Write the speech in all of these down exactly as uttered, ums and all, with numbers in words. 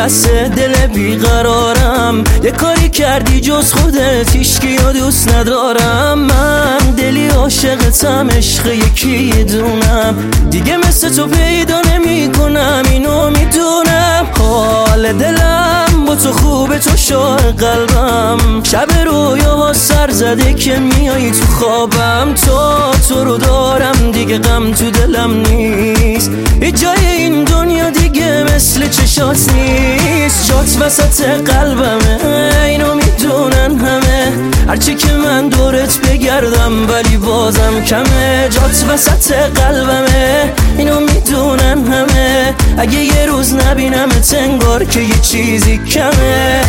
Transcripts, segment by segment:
لحظه دل بیقرارم، یه کاری کردی جز خودت هیچکیو دوست ندارم. من دلی عاشقتم، عشق یکی دونم، دیگه مثل تو پیدا نمی کنم، اینو میدونم. حال دلم با تو خوبه، تو شاه قلبم، شب رویاها سر زده که میایی تو خوابم. تا تو رو دارم دیگه غم تو دلم نیست، هیچ جای این دنیا دیگه مثل چشات نیست. جات وسط قلبمه، اینو میدونن همه، هرچی که من دورت بگردم ولی بازم کمه. جات وسط قلبمه، اینو میدونن همه، اگه یه روز نبینمت انگار که یه چیزی کمه.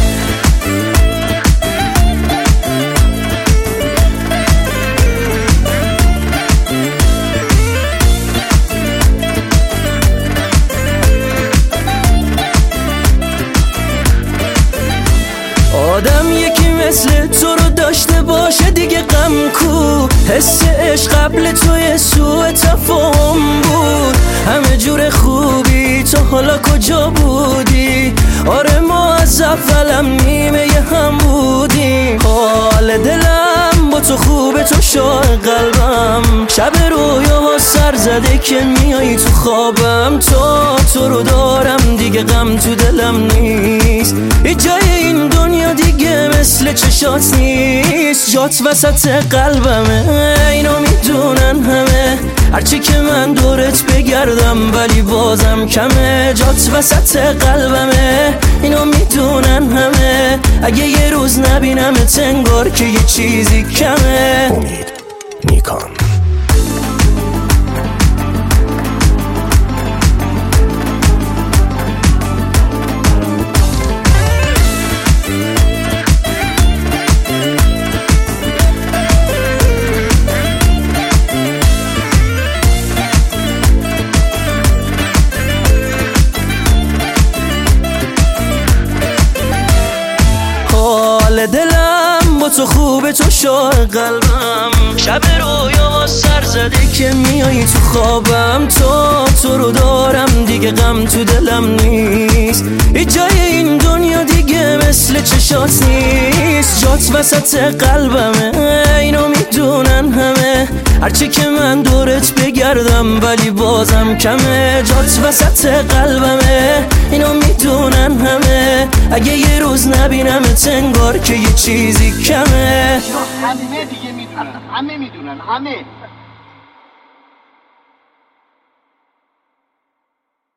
آدم یکی مثل تو رو داشته باشه دیگه غم کو، حس عشق قبل توی سوء تفاهم بود. همه جور خوبی تو حالا کجا بودی؟ آره ما از اولم نیمه هم بودیم. حال دلم با تو خوبه، تو شاه قلبم، شب رویاها سر زده که میایی تو خوابم. تا تو رو دارم دیگه غم تو دلم نیست، هیچ جای این دنیا دیگه مثل چشات نیست. جات وسط قلبمه، اینو میدونن همه، هرچی که من دورت بگردم ولی بازم کمه. جات وسط قلبمه، اینو میدونن همه، اگه یه روز نبینمت انگار که یه چیزی کمه. امید نیکان. حال دلم با تو خوبه، تو شاه قلبم، شب رویا سر زده که میایی تو خوابم. تا تو رو دارم دیگه غم تو دلم نیست، هیچ جای این دنیا دیگه مثل چشات نیست. جات وسط قلبمه، اینو میدونن همه، هرچی که من دورت بگردم ولی بازم کمه. جات وسط قلبمه، اینو میدونن همه، اگه یه روز نبینمت انگار که یه چیزی کمه. همه دیگه میدونن، همه میدونن، همه